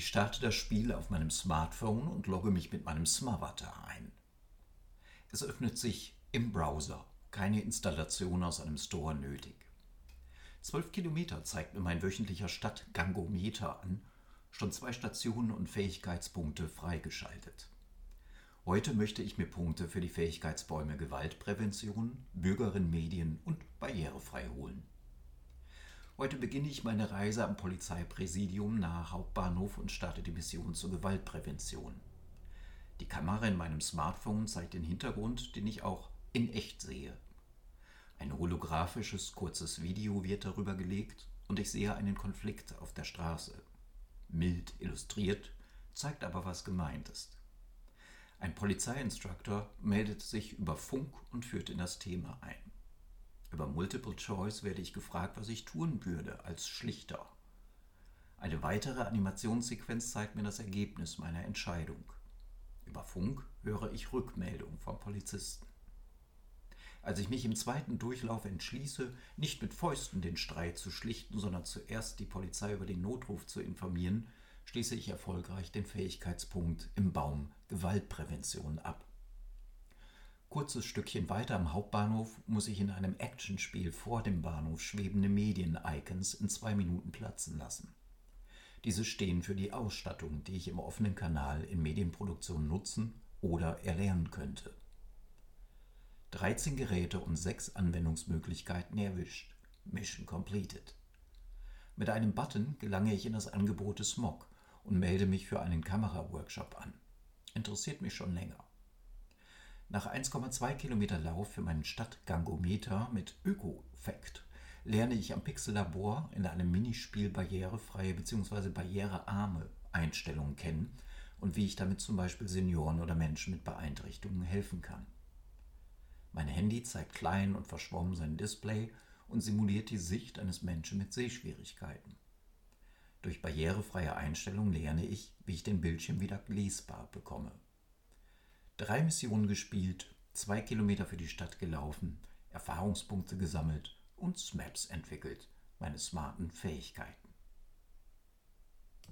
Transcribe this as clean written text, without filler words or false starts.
Ich starte das Spiel auf meinem Smartphone und logge mich mit meinem Smartvatar ein. Es öffnet sich im Browser, keine Installation aus einem Store nötig. 12 Kilometer zeigt mir mein wöchentlicher Stadt-Gangometer an, schon 2 Stationen und Fähigkeitspunkte freigeschaltet. Heute möchte ich mir Punkte für die Fähigkeitsbäume Gewaltprävention, Bürgerin, Medien und barrierefrei holen. Heute beginne ich meine Reise am Polizeipräsidium nahe Hauptbahnhof und starte die Mission zur Gewaltprävention. Die Kamera in meinem Smartphone zeigt den Hintergrund, den ich auch in echt sehe. Ein holographisches, kurzes Video wird darüber gelegt und ich sehe einen Konflikt auf der Straße. Mild illustriert, zeigt aber, was gemeint ist. Ein Polizeiinstruktor meldet sich über Funk und führt in das Thema ein. Über Multiple Choice werde ich gefragt, was ich tun würde als Schlichter. Eine weitere Animationssequenz zeigt mir das Ergebnis meiner Entscheidung. Über Funk höre ich Rückmeldung vom Polizisten. Als ich mich im zweiten Durchlauf entschließe, nicht mit Fäusten den Streit zu schlichten, sondern zuerst die Polizei über den Notruf zu informieren, schließe ich erfolgreich den Fähigkeitspunkt im Baum Gewaltprävention ab. Kurzes Stückchen weiter am Hauptbahnhof muss ich in einem Actionspiel vor dem Bahnhof schwebende Medien-Icons in 2 Minuten platzen lassen. Diese stehen für die Ausstattung, die ich im offenen Kanal in Medienproduktion nutzen oder erlernen könnte. 13 Geräte und 6 Anwendungsmöglichkeiten erwischt. Mission completed. Mit einem Button gelange ich in das Angebot des Smog und melde mich für einen Kameraworkshop an. Interessiert mich schon länger. Nach 1,2 Kilometer Lauf für meinen Stadt-Gangometer mit Öko-Fact lerne ich am Pixel-Labor in einem Minispiel barrierefreie bzw. barrierearme Einstellungen kennen und wie ich damit zum Beispiel Senioren oder Menschen mit Beeinträchtigungen helfen kann. Mein Handy zeigt klein und verschwommen sein Display und simuliert die Sicht eines Menschen mit Sehschwierigkeiten. Durch barrierefreie Einstellungen lerne ich, wie ich den Bildschirm wieder lesbar bekomme. 3 Missionen gespielt, 2 Kilometer für die Stadt gelaufen, Erfahrungspunkte gesammelt und Smaps entwickelt, meine smarten Fähigkeiten.